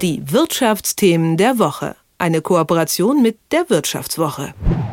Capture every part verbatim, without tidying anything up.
Die Wirtschaftsthemen der Woche. Eine Kooperation mit der Wirtschaftswoche.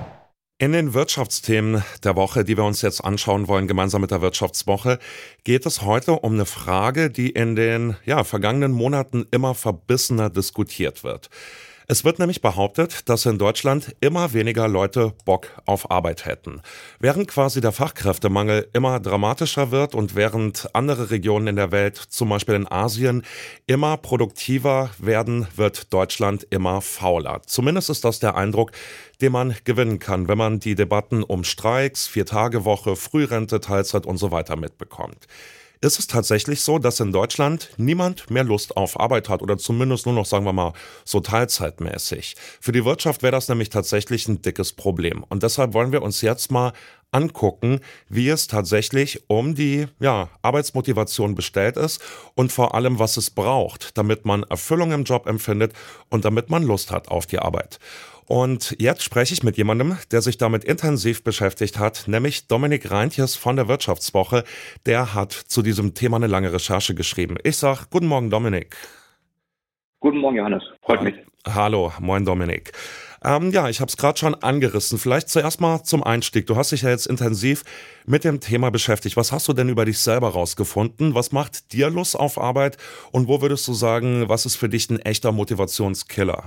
In den Wirtschaftsthemen der Woche, die wir uns jetzt anschauen wollen, gemeinsam mit der Wirtschaftswoche, geht es heute um eine Frage, die in den ja, vergangenen Monaten immer verbissener diskutiert wird. Es wird nämlich behauptet, dass in Deutschland immer weniger Leute Bock auf Arbeit hätten. Während quasi der Fachkräftemangel immer dramatischer wird und während andere Regionen in der Welt, zum Beispiel in Asien, immer produktiver werden, wird Deutschland immer fauler. Zumindest ist das der Eindruck, den man gewinnen kann, wenn man die Debatten um Streiks, Vier-Tage-Woche, Frührente, Teilzeit und so weiter mitbekommt. Ist es tatsächlich so, dass in Deutschland niemand mehr Lust auf Arbeit hat oder zumindest nur noch, sagen wir mal, so teilzeitmäßig? Für die Wirtschaft wäre das nämlich tatsächlich ein dickes Problem. Und deshalb wollen wir uns jetzt mal angucken, wie es tatsächlich um die ja, Arbeitsmotivation bestellt ist und vor allem, was es braucht, damit man Erfüllung im Job empfindet und damit man Lust hat auf die Arbeit. Und jetzt spreche ich mit jemandem, der sich damit intensiv beschäftigt hat, nämlich Dominik Reintjes von der Wirtschaftswoche. Der hat zu diesem Thema eine lange Recherche geschrieben. Ich sage guten Morgen, Dominik. Guten Morgen, Johannes. Freut mich. Hallo, moin, Dominik. Ähm, ja, ich habe es gerade schon angerissen. Vielleicht zuerst mal zum Einstieg. Du hast dich ja jetzt intensiv mit dem Thema beschäftigt. Was hast du denn über dich selber rausgefunden? Was macht dir Lust auf Arbeit? Und wo würdest du sagen, was ist für dich ein echter Motivationskiller?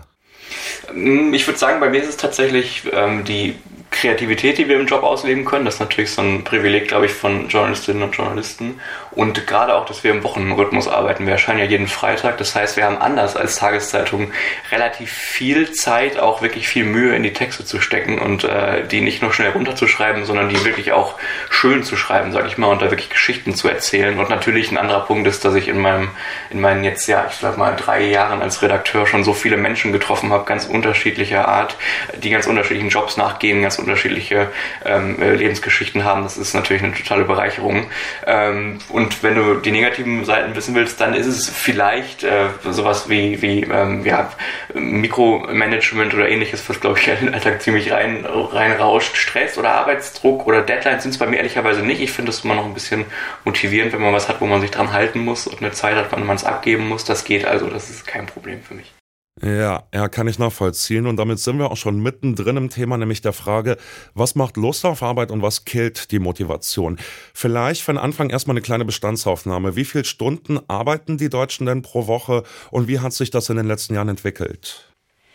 Ich würde sagen, bei mir ist es tatsächlich ähm, die Kreativität, die wir im Job ausleben können. Das ist natürlich so ein Privileg, glaube ich, von Journalistinnen und Journalisten. Und gerade auch, dass wir im Wochenrhythmus arbeiten. Wir erscheinen ja jeden Freitag. Das heißt, wir haben anders als Tageszeitungen relativ viel Zeit, auch wirklich viel Mühe in die Texte zu stecken und äh, die nicht nur schnell runterzuschreiben, sondern die wirklich auch schön zu schreiben, sage ich mal, und da wirklich Geschichten zu erzählen. Und natürlich ein anderer Punkt ist, dass ich in meinem, in meinen jetzt, ja, ich sag mal, drei Jahren als Redakteur schon so viele Menschen getroffen habe, ganz unterschiedlicher Art, die ganz unterschiedlichen Jobs nachgehen, ganz unterschiedliche ähm, Lebensgeschichten haben. Das ist natürlich eine totale Bereicherung. Ähm, und wenn du die negativen Seiten wissen willst, dann ist es vielleicht äh, sowas wie, wie ähm, ja, Mikromanagement oder ähnliches, was, glaube ich, in den Alltag ziemlich rein, reinrauscht. Stress oder Arbeitsdruck oder Deadlines sind es bei mir ehrlicherweise nicht. Ich finde es immer noch ein bisschen motivierend, wenn man was hat, wo man sich dran halten muss und eine Zeit hat, wann man es abgeben muss. Das geht also, das ist kein Problem für mich. Ja, ja, kann ich nachvollziehen. Und damit sind wir auch schon mittendrin im Thema, nämlich der Frage, was macht Lust auf Arbeit und was killt die Motivation? Vielleicht für den Anfang erstmal eine kleine Bestandsaufnahme. Wie viele Stunden arbeiten die Deutschen denn pro Woche und wie hat sich das in den letzten Jahren entwickelt?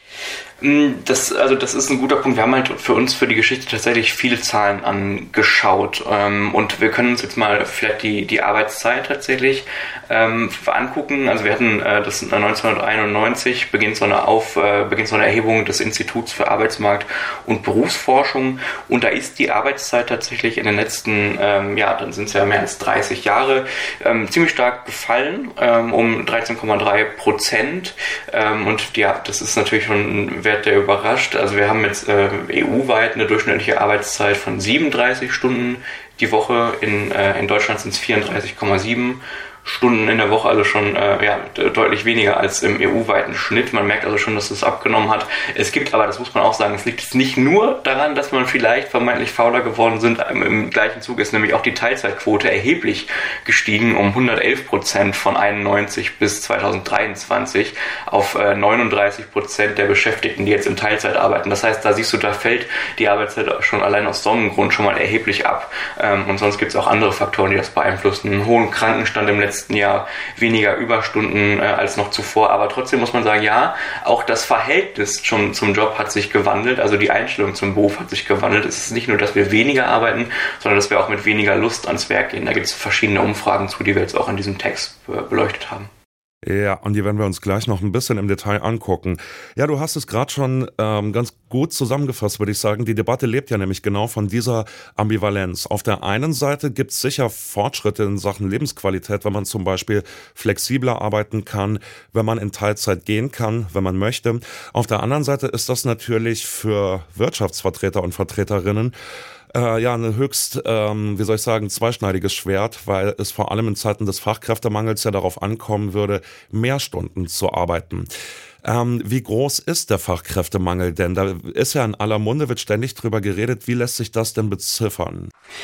Das, also das ist ein guter Punkt. Wir haben halt für uns, für die Geschichte tatsächlich viele Zahlen angeschaut. Ähm, und wir können uns jetzt mal vielleicht die, die Arbeitszeit tatsächlich ähm, angucken. Also wir hatten äh, das neunzehnhunderteinundneunzig beginnt so eine Auf, äh, beginnt so eine Erhebung des Instituts für Arbeitsmarkt und Berufsforschung. Und da ist die Arbeitszeit tatsächlich in den letzten, ähm, ja, dann sind es ja mehr als dreißig Jahre, ähm, ziemlich stark gefallen, ähm, um dreizehn Komma drei Prozent. Ähm, und ja, das ist natürlich schon ein Wert, der überrascht. Also wir haben jetzt äh, E U-weit eine durchschnittliche Arbeitszeit von siebenunddreißig Stunden die Woche. In, äh, in Deutschland sind es vierunddreißig Komma sieben Stunden in der Woche, also schon äh, ja, deutlich weniger als im E U-weiten Schnitt. Man merkt also schon, dass es abgenommen hat. Es gibt aber, das muss man auch sagen, es liegt jetzt nicht nur daran, dass man vielleicht vermeintlich fauler geworden sind. Im, im gleichen Zug ist nämlich auch die Teilzeitquote erheblich gestiegen, um hundertelf Prozent von einundneunzig bis zweitausenddreiundzwanzig auf äh, neununddreißig Prozent der Beschäftigten, die jetzt in Teilzeit arbeiten. Das heißt, da siehst du, da fällt die Arbeitszeit schon allein aus so einem Grund schon mal erheblich ab. Ähm, und sonst gibt es auch andere Faktoren, die das beeinflussen. Einen hohen Krankenstand im letzten Jahr, weniger Überstunden äh, als noch zuvor, aber trotzdem muss man sagen, ja, auch das Verhältnis schon zum Job hat sich gewandelt, also die Einstellung zum Beruf hat sich gewandelt. Es ist nicht nur, dass wir weniger arbeiten, sondern dass wir auch mit weniger Lust ans Werk gehen. Da gibt es verschiedene Umfragen zu, die wir jetzt auch in diesem Text äh, beleuchtet haben. Ja, und die werden wir uns gleich noch ein bisschen im Detail angucken. Ja, du hast es gerade schon ähm, ganz gut zusammengefasst, würde ich sagen. Die Debatte lebt ja nämlich genau von dieser Ambivalenz. Auf der einen Seite gibt es sicher Fortschritte in Sachen Lebensqualität, wenn man zum Beispiel flexibler arbeiten kann, wenn man in Teilzeit gehen kann, wenn man möchte. Auf der anderen Seite ist das natürlich für Wirtschaftsvertreter und Vertreterinnen Äh, ja, ein höchst, ähm, wie soll ich sagen, zweischneidiges Schwert, weil es vor allem in Zeiten des Fachkräftemangels ja darauf ankommen würde, mehr Stunden zu arbeiten. Ähm, wie groß ist der Fachkräftemangel denn? Da ist ja in aller Munde, wird ständig drüber geredet. Wie lässt sich das denn beziffern?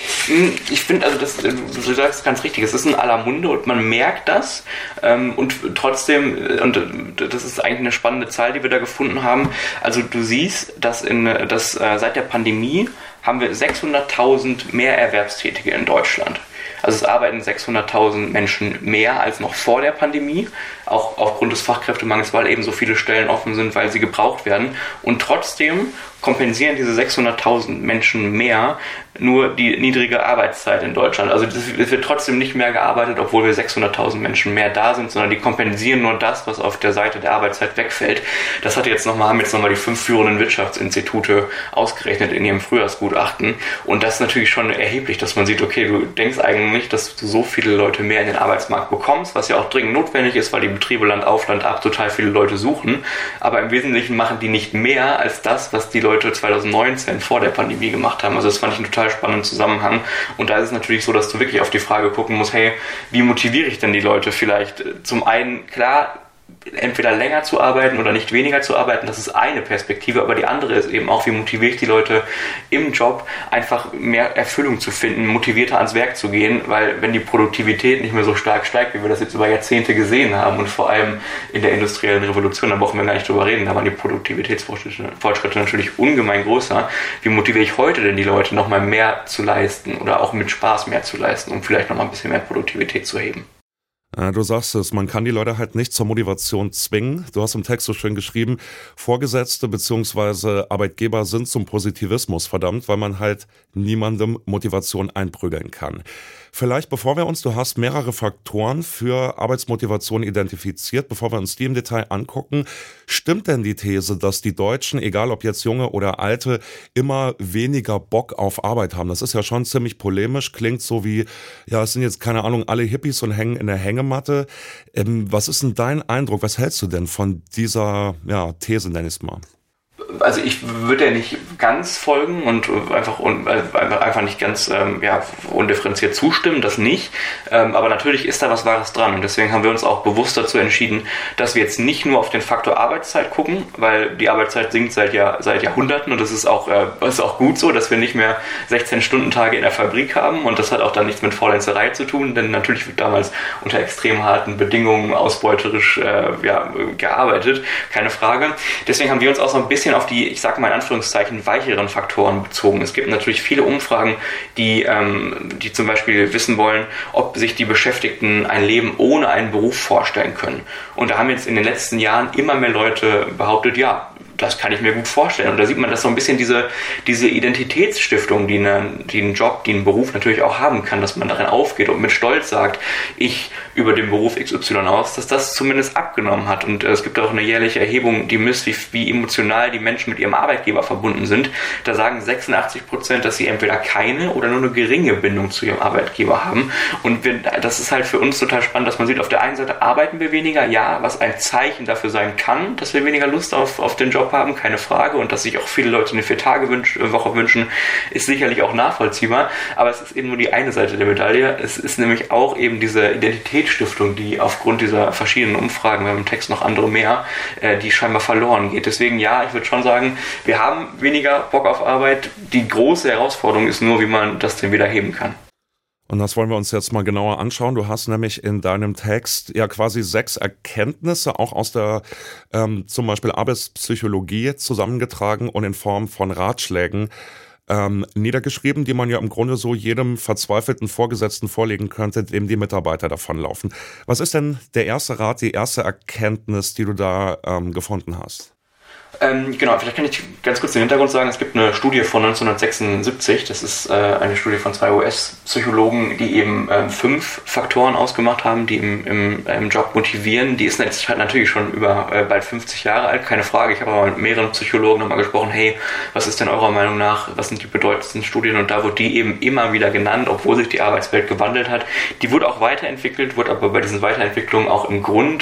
Ich finde, also das, du sagst ganz richtig, es ist in aller Munde und man merkt das. Ähm, und trotzdem, und das ist eigentlich eine spannende Zahl, die wir da gefunden haben. Also du siehst, dass, in, dass äh, seit der Pandemie haben wir sechshunderttausend mehr Erwerbstätige in Deutschland. Also es arbeiten sechshunderttausend Menschen mehr als noch vor der Pandemie, auch aufgrund des Fachkräftemangels, weil eben so viele Stellen offen sind, weil sie gebraucht werden. Und trotzdem kompensieren diese sechshunderttausend Menschen mehr nur die niedrige Arbeitszeit in Deutschland. Also es wird trotzdem nicht mehr gearbeitet, obwohl wir sechshunderttausend Menschen mehr da sind, sondern die kompensieren nur das, was auf der Seite der Arbeitszeit wegfällt. Das hat jetzt nochmal, haben jetzt nochmal die fünf führenden Wirtschaftsinstitute ausgerechnet in ihrem Frühjahrsgutachten. Und das ist natürlich schon erheblich, dass man sieht, okay, du denkst eigentlich, dass du so viele Leute mehr in den Arbeitsmarkt bekommst, was ja auch dringend notwendig ist, weil die Betriebe Land auf, Land ab total viele Leute suchen. Aber im Wesentlichen machen die nicht mehr als das, was die Leute zwanzig neunzehn vor der Pandemie gemacht haben. Also das fand ich einen total spannenden Zusammenhang. Und da ist es natürlich so, dass du wirklich auf die Frage gucken musst, hey, wie motiviere ich denn die Leute vielleicht? Zum einen, klar, entweder länger zu arbeiten oder nicht weniger zu arbeiten, das ist eine Perspektive, aber die andere ist eben auch, wie motiviere ich die Leute im Job, einfach mehr Erfüllung zu finden, motivierter ans Werk zu gehen, weil wenn die Produktivität nicht mehr so stark steigt, wie wir das jetzt über Jahrzehnte gesehen haben und vor allem in der industriellen Revolution, da brauchen wir gar nicht drüber reden, da waren die Produktivitätsfortschritte natürlich ungemein größer. Wie motiviere ich heute denn die Leute, nochmal mehr zu leisten oder auch mit Spaß mehr zu leisten, um vielleicht nochmal ein bisschen mehr Produktivität zu heben? Du sagst es, man kann die Leute halt nicht zur Motivation zwingen. Du hast im Text so schön geschrieben, Vorgesetzte bzw. Arbeitgeber sind zum Positivismus verdammt, weil man halt niemandem Motivation einprügeln kann. Vielleicht, bevor wir uns, du hast mehrere Faktoren für Arbeitsmotivation identifiziert, bevor wir uns die im Detail angucken, stimmt denn die These, dass die Deutschen, egal ob jetzt Junge oder Alte, immer weniger Bock auf Arbeit haben? Das ist ja schon ziemlich polemisch, klingt so wie, ja, es sind jetzt, keine Ahnung, alle Hippies und hängen in der Hängematte. Ähm, was ist denn dein Eindruck, was hältst du denn von dieser ja, These, nenn ich es mal? Also ich würde ja nicht ganz folgen und einfach, un, einfach nicht ganz ähm, ja, undifferenziert zustimmen, das nicht. Ähm, aber natürlich ist da was Wahres dran und deswegen haben wir uns auch bewusst dazu entschieden, dass wir jetzt nicht nur auf den Faktor Arbeitszeit gucken, weil die Arbeitszeit sinkt seit, Jahr, seit Jahrhunderten und das ist auch, äh, ist auch gut so, dass wir nicht mehr sechzehn-Stunden-Tage in der Fabrik haben und das hat auch dann nichts mit Faulenzerei zu tun, denn natürlich wird damals unter extrem harten Bedingungen ausbeuterisch äh, ja, gearbeitet, keine Frage. Deswegen haben wir uns auch so ein bisschen auf die, ich sage mal in Anführungszeichen, weicheren Faktoren bezogen. Es gibt natürlich viele Umfragen, die, ähm, die zum Beispiel wissen wollen, ob sich die Beschäftigten ein Leben ohne einen Beruf vorstellen können. Und da haben jetzt in den letzten Jahren immer mehr Leute behauptet, ja, das kann ich mir gut vorstellen. Und da sieht man, dass so ein bisschen diese, diese Identitätsstiftung, die, eine, die einen Job, die einen Beruf natürlich auch haben kann, dass man darin aufgeht und mit Stolz sagt, ich über den Beruf X Y aus, dass das zumindest abgenommen hat. Und äh, es gibt auch eine jährliche Erhebung, die misst, wie, wie emotional die Menschen mit ihrem Arbeitgeber verbunden sind. Da sagen sechsundachtzig Prozent, dass sie entweder keine oder nur eine geringe Bindung zu ihrem Arbeitgeber haben. Und wir, das ist halt für uns total spannend, dass man sieht, auf der einen Seite arbeiten wir weniger, ja, was ein Zeichen dafür sein kann, dass wir weniger Lust auf, auf den Job haben, keine Frage, und dass sich auch viele Leute eine Vier-Tage-Woche wünschen, ist sicherlich auch nachvollziehbar, aber es ist eben nur die eine Seite der Medaille. Es ist nämlich auch eben diese Identitätsstiftung, die aufgrund dieser verschiedenen Umfragen, wir haben im Text noch andere mehr, die scheinbar verloren geht. Deswegen ja, ich würde schon sagen, wir haben weniger Bock auf Arbeit. Die große Herausforderung ist nur, wie man das denn wieder heben kann. Und das wollen wir uns jetzt mal genauer anschauen. Du hast nämlich in deinem Text ja quasi sechs Erkenntnisse auch aus der ähm, zum Beispiel Arbeitspsychologie zusammengetragen und in Form von Ratschlägen ähm, niedergeschrieben, die man ja im Grunde so jedem verzweifelten Vorgesetzten vorlegen könnte, dem die Mitarbeiter davonlaufen. Was ist denn der erste Rat, die erste Erkenntnis, die du da ähm, gefunden hast? Ähm, genau, vielleicht kann ich ganz kurz den Hintergrund sagen. Es gibt eine Studie von neunzehnhundertsechsundsiebzig, das ist äh, eine Studie von zwei U S-Psychologen, die eben ähm, fünf Faktoren ausgemacht haben, die im, im, im Job motivieren. Die ist jetzt halt natürlich schon über äh, bald fünfzig Jahre alt, keine Frage. Ich habe aber mit mehreren Psychologen nochmal gesprochen, hey, was ist denn eurer Meinung nach, was sind die bedeutendsten Studien? Und da wurde die eben immer wieder genannt, obwohl sich die Arbeitswelt gewandelt hat. Die wurde auch weiterentwickelt, wurde aber bei diesen Weiterentwicklungen auch im Grund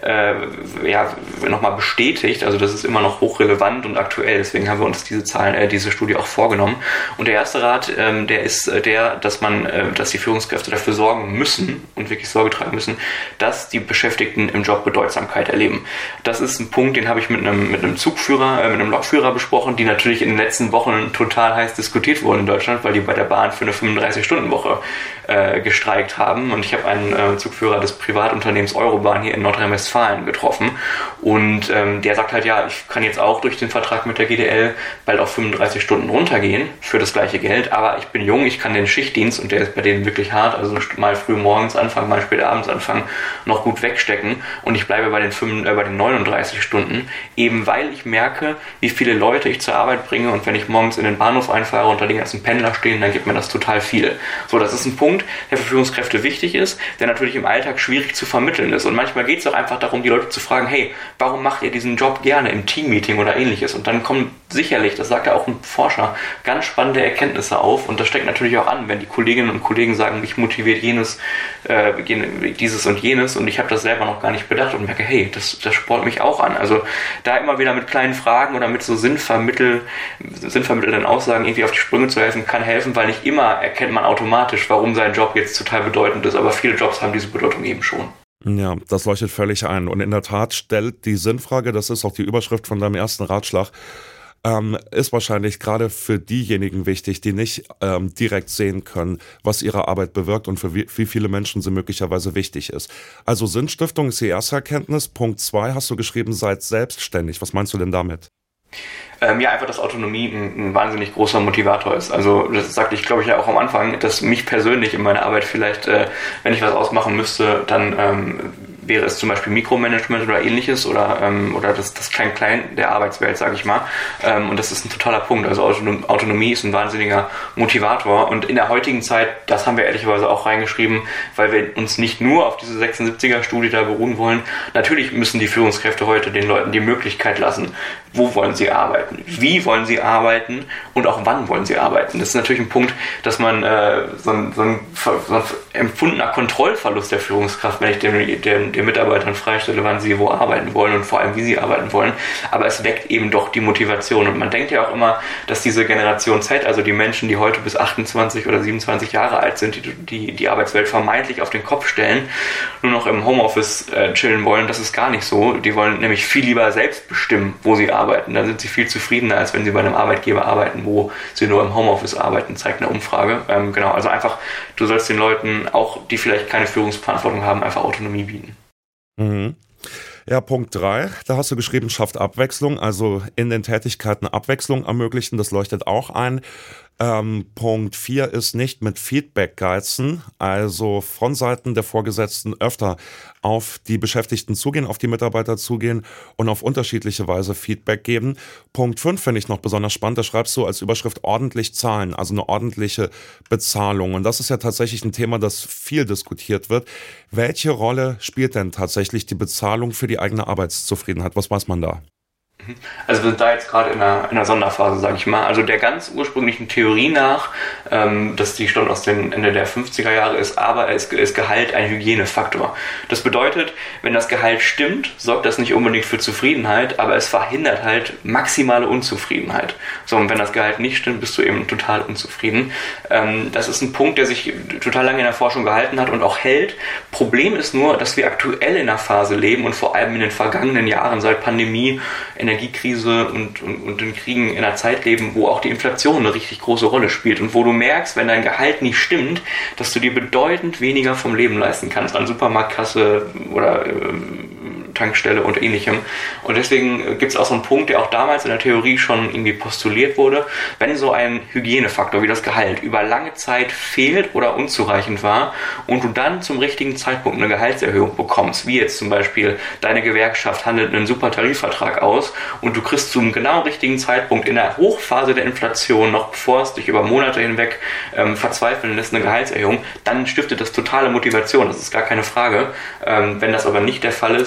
äh, ja, nochmal bestätigt. Also das ist immer noch hochrelevant und aktuell. Deswegen haben wir uns diese Zahlen, äh, diese Studie auch vorgenommen. Und der erste Rat, ähm, der ist äh, der, dass man, äh, dass die Führungskräfte dafür sorgen müssen und wirklich Sorge tragen müssen, dass die Beschäftigten im Job Bedeutsamkeit erleben. Das ist ein Punkt, den habe ich mit einem, mit einem Zugführer, äh, mit einem Lokführer besprochen, die natürlich in den letzten Wochen total heiß diskutiert wurden in Deutschland, weil die bei der Bahn für eine fünfunddreißig-Stunden-Woche äh, gestreikt haben. Und ich habe einen äh, Zugführer des Privatunternehmens Eurobahn hier in Nordrhein-Westfalen getroffen. Und ähm, der sagt halt, ja, ich kann jetzt auch durch den Vertrag mit der G D L bald auf fünfunddreißig Stunden runtergehen für das gleiche Geld, aber ich bin jung, ich kann den Schichtdienst, und der ist bei denen wirklich hart, also mal früh morgens anfangen, mal spät abends anfangen, noch gut wegstecken, und ich bleibe bei den, fünf, äh, bei den neununddreißig Stunden, eben weil ich merke, wie viele Leute ich zur Arbeit bringe, und wenn ich morgens in den Bahnhof einfahre und da die ganzen Pendler stehen, dann gibt mir das total viel. So, das ist ein Punkt, der für Führungskräfte wichtig ist, der natürlich im Alltag schwierig zu vermitteln ist, und manchmal geht es auch einfach darum, die Leute zu fragen, hey, warum macht ihr diesen Job gerne im Teammeeting oder ähnliches? Und dann kommen sicherlich, das sagt ja auch ein Forscher, ganz spannende Erkenntnisse auf, und das steckt natürlich auch an, wenn die Kolleginnen und Kollegen sagen, mich motiviert jenes, äh, dieses und jenes, und ich habe das selber noch gar nicht bedacht und merke, hey, das, das spornt mich auch an. Also da immer wieder mit kleinen Fragen oder mit so sinnvermittel, sinnvermittelnden Aussagen irgendwie auf die Sprünge zu helfen, kann helfen, weil nicht immer erkennt man automatisch, warum sein Job jetzt total bedeutend ist, aber viele Jobs haben diese Bedeutung eben schon. Ja, das leuchtet völlig ein. Und in der Tat stellt die Sinnfrage, das ist auch die Überschrift von deinem ersten Ratschlag, ähm, ist wahrscheinlich gerade für diejenigen wichtig, die nicht ähm, direkt sehen können, was ihre Arbeit bewirkt und für wie, wie viele Menschen sie möglicherweise wichtig ist. Also Sinnstiftung ist die erste Erkenntnis. Punkt zwei hast du geschrieben, seid selbstständig. Was meinst du denn damit? Ähm, ja, einfach, dass Autonomie ein, ein wahnsinnig großer Motivator ist. Also das sagte ich, glaube ich, ja auch am Anfang, dass mich persönlich in meiner Arbeit vielleicht, äh, wenn ich was ausmachen müsste, dann ähm, wäre es zum Beispiel Mikromanagement oder ähnliches oder ähm, oder das, das Klein-Klein der Arbeitswelt, sage ich mal. Ähm, und das ist ein totaler Punkt. Also Autonom- Autonomie ist ein wahnsinniger Motivator. Und in der heutigen Zeit, das haben wir ehrlicherweise auch reingeschrieben, weil wir uns nicht nur auf diese sechsundsiebziger-Studie da beruhen wollen. Natürlich müssen die Führungskräfte heute den Leuten die Möglichkeit lassen, wo wollen sie arbeiten, wie wollen sie arbeiten und auch wann wollen sie arbeiten. Das ist natürlich ein Punkt, dass man äh, so, ein, so, ein, so ein empfundener Kontrollverlust der Führungskraft, wenn ich den, den, den Mitarbeitern freistelle, wann sie wo arbeiten wollen und vor allem wie sie arbeiten wollen. Aber es weckt eben doch die Motivation. Und man denkt ja auch immer, dass diese Generation Z, also die Menschen, die heute bis achtundzwanzig oder siebenundzwanzig Jahre alt sind, die die, die Arbeitswelt vermeintlich auf den Kopf stellen, nur noch im Homeoffice äh, chillen wollen. Das ist gar nicht so. Die wollen nämlich viel lieber selbst bestimmen, wo sie arbeiten. Arbeiten. Dann sind sie viel zufriedener, als wenn sie bei einem Arbeitgeber arbeiten, wo sie nur im Homeoffice arbeiten, zeigt eine Umfrage. Ähm, genau, also einfach, du sollst den Leuten, auch die vielleicht keine Führungsverantwortung haben, einfach Autonomie bieten. Mhm. Ja, Punkt drei, da hast du geschrieben, schafft Abwechslung, also in den Tätigkeiten Abwechslung ermöglichen, das leuchtet auch ein. Ähm, Punkt vier ist nicht mit Feedback geizen, also von Seiten der Vorgesetzten öfter auf die Beschäftigten zugehen, auf die Mitarbeiter zugehen und auf unterschiedliche Weise Feedback geben. Punkt fünf finde ich noch besonders spannend, da schreibst du als Überschrift ordentlich zahlen, also eine ordentliche Bezahlung. Und das ist ja tatsächlich ein Thema, das viel diskutiert wird. Welche Rolle spielt denn tatsächlich die Bezahlung für die eigene Arbeitszufriedenheit? Was weiß man da? Also wir sind da jetzt gerade in einer, in einer Sonderphase, sage ich mal. Also der ganz ursprünglichen Theorie nach, ähm, dass die stammt aus dem Ende der fünfziger Jahre ist, aber ist, ist Gehalt ein Hygienefaktor. Das bedeutet, wenn das Gehalt stimmt, sorgt das nicht unbedingt für Zufriedenheit, aber es verhindert halt maximale Unzufriedenheit. So, und wenn das Gehalt nicht stimmt, bist du eben total unzufrieden. Ähm, das ist ein Punkt, der sich total lange in der Forschung gehalten hat und auch hält. Problem ist nur, dass wir aktuell in einer Phase leben und vor allem in den vergangenen Jahren seit Pandemie, Energiekrise und, und, und den Kriegen in einer Zeit leben, wo auch die Inflation eine richtig große Rolle spielt und wo du merkst, wenn dein Gehalt nicht stimmt, dass du dir bedeutend weniger vom Leben leisten kannst, an Supermarktkasse oder äh, Tankstelle und ähnlichem. Und deswegen gibt es auch so einen Punkt, der auch damals in der Theorie schon irgendwie postuliert wurde, wenn so ein Hygienefaktor wie das Gehalt über lange Zeit fehlt oder unzureichend war und du dann zum richtigen Zeitpunkt eine Gehaltserhöhung bekommst, wie jetzt zum Beispiel deine Gewerkschaft handelt einen super Tarifvertrag aus und du kriegst zum genau richtigen Zeitpunkt in der Hochphase der Inflation, noch bevor es dich über Monate hinweg ähm, verzweifeln lässt, eine Gehaltserhöhung, dann stiftet das totale Motivation, das ist gar keine Frage. Ähm, wenn das aber nicht der Fall ist, dann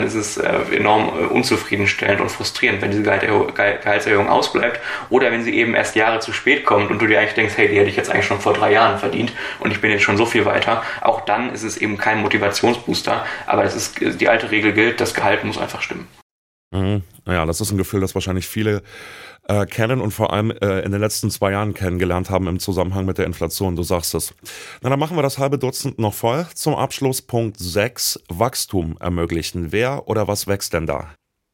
ist es äh, enorm äh, unzufriedenstellend und frustrierend, wenn diese Gehaltserhöhung, Gehaltserhöhung ausbleibt oder wenn sie eben erst Jahre zu spät kommt und du dir eigentlich denkst, hey, die hätte ich jetzt eigentlich schon vor drei Jahren verdient und ich bin jetzt schon so viel weiter. Auch dann ist es eben kein Motivationsbooster, aber das ist, die alte Regel gilt, das Gehalt muss einfach stimmen. Mhm. Ja, das ist ein Gefühl, das wahrscheinlich viele äh, kennen und vor allem äh, in den letzten zwei Jahren kennengelernt haben im Zusammenhang mit der Inflation. Du sagst es. Na, dann machen wir das halbe Dutzend noch voll. Zum Abschluss Punkt sechs, Wachstum ermöglichen. Wer oder was wächst denn da?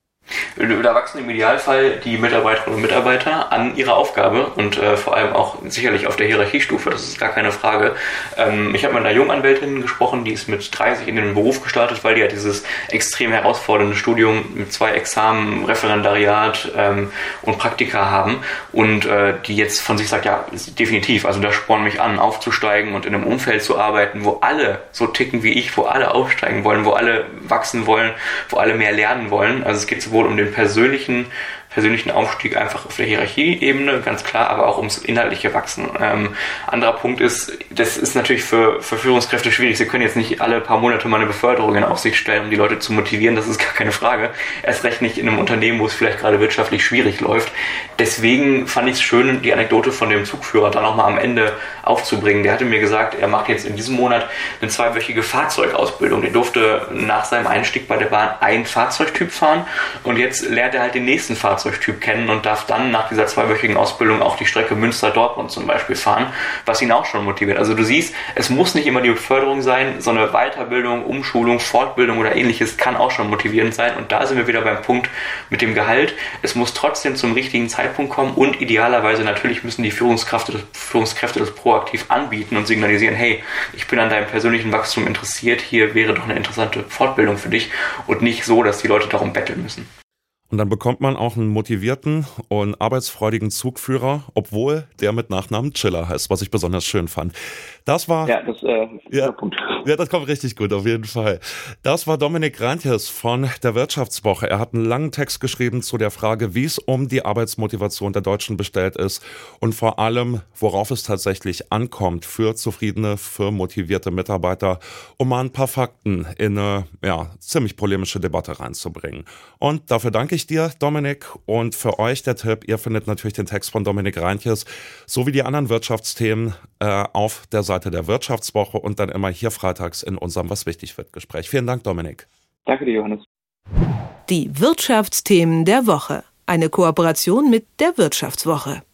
Da wachsen im Idealfall die Mitarbeiterinnen und Mitarbeiter an ihrer Aufgabe und äh, vor allem auch sicherlich auf der Hierarchiestufe, das ist gar keine Frage. Ähm, ich habe mit einer Junganwältin gesprochen, die ist mit dreißig in den Beruf gestartet, weil die ja dieses extrem herausfordernde Studium mit zwei Examen, Referendariat ähm, und Praktika haben und äh, die jetzt von sich sagt, ja, definitiv, also da spornt mich an, aufzusteigen und in einem Umfeld zu arbeiten, wo alle so ticken wie ich, wo alle aufsteigen wollen, wo alle wachsen wollen, wo alle mehr lernen wollen. Also es geht sowohl um den persönlichen, persönlichen Aufstieg einfach auf der Hierarchieebene, ganz klar, aber auch ums inhaltliche Wachsen. Ähm, anderer Punkt ist, das ist natürlich für, für Führungskräfte schwierig. Sie können jetzt nicht alle paar Monate mal eine Beförderung in Aussicht stellen, um die Leute zu motivieren, das ist gar keine Frage. Erst recht nicht in einem Unternehmen, wo es vielleicht gerade wirtschaftlich schwierig läuft. Deswegen fand ich es schön, die Anekdote von dem Zugführer dann auch mal am Ende aufzubringen. Der hatte mir gesagt, er macht jetzt in diesem Monat eine zweiwöchige Fahrzeugausbildung. Der durfte nach seinem Einstieg bei der Bahn einen Fahrzeugtyp fahren und jetzt lernt er halt den nächsten Fahrzeugtyp kennen und darf dann nach dieser zweiwöchigen Ausbildung auch die Strecke Münster-Dortmund zum Beispiel fahren, was ihn auch schon motiviert. Also du siehst, es muss nicht immer die Beförderung sein, so eine Weiterbildung, Umschulung, Fortbildung oder ähnliches kann auch schon motivierend sein und da sind wir wieder beim Punkt mit dem Gehalt. Es muss trotzdem zum richtigen Zeitpunkt kommen und idealerweise natürlich müssen die Führungskräfte das, Führungskräfte das proaktiv anbieten und signalisieren, hey, ich bin an deinem persönlichen Wachstum interessiert, hier wäre doch eine interessante Fortbildung für dich und nicht so, dass die Leute darum betteln müssen. Und dann bekommt man auch einen motivierten und arbeitsfreudigen Zugführer, obwohl der mit Nachnamen Chiller heißt, was ich besonders schön fand. Das war... Ja, das äh, ist ja, der Punkt. Ja, das kommt richtig gut, auf jeden Fall. Das war Dominik Reintjes von der Wirtschaftswoche. Er hat einen langen Text geschrieben zu der Frage, wie es um die Arbeitsmotivation der Deutschen bestellt ist und vor allem, worauf es tatsächlich ankommt für zufriedene, für motivierte Mitarbeiter, um mal ein paar Fakten in eine ja, ziemlich polemische Debatte reinzubringen. Und dafür danke ich dir, Dominik, und für euch der Tipp, ihr findet natürlich den Text von Dominik Reintjes sowie die anderen Wirtschaftsthemen äh, auf der Seite der Wirtschaftswoche und dann immer hier freitags in unserem Was wichtig wird Gespräch. Vielen Dank, Dominik. Danke dir, Johannes. Die Wirtschaftsthemen der Woche. Eine Kooperation mit der Wirtschaftswoche.